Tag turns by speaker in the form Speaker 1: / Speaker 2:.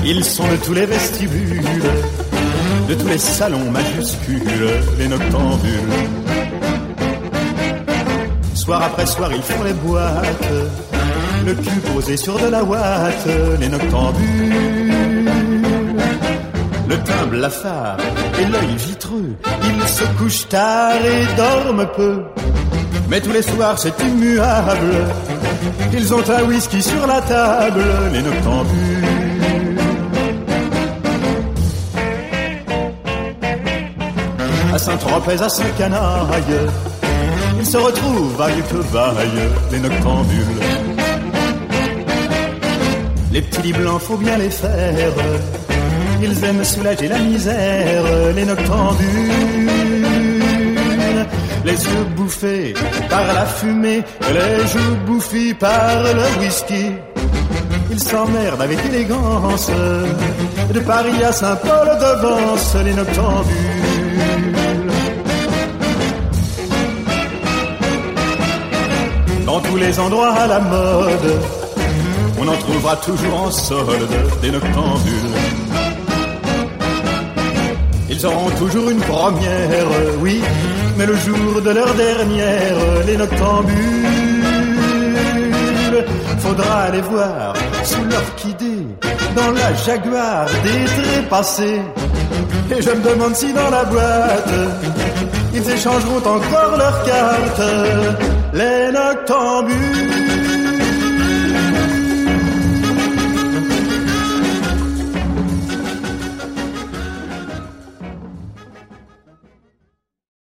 Speaker 1: Ils sont de tous les vestibules, de tous les salons majuscules, les noctambules. Soir après soir, ils font les boîtes, le cul posé sur de la ouate, les noctambules. Le teint blafard et l'œil vitreux, ils se couchent tard et dorment peu. Mais tous les soirs, c'est immuable, ils ont un whisky sur la table, les noctambules. À Saint-Tropez, à Saint-Canaille, ils se retrouvent à Utevaille, les noctambules. Les petits lits blancs, faut bien les faire, ils aiment soulager la misère, les noctambules. Les yeux bouffés par la fumée, les joues bouffies par le whisky. Ils s'emmerdent avec élégance, de Paris à Saint-Paul-de-Vence, les noctambules. Dans tous les endroits à la mode, on en trouvera toujours en solde des noctambules. Ils auront toujours une première, oui, mais le jour de leur dernière, les noctambules, faudra les voir sous l'orchidée, dans la Jaguar des trépassés. Et je me demande si dans la boîte, ils échangeront encore leurs cartes, les noctambules.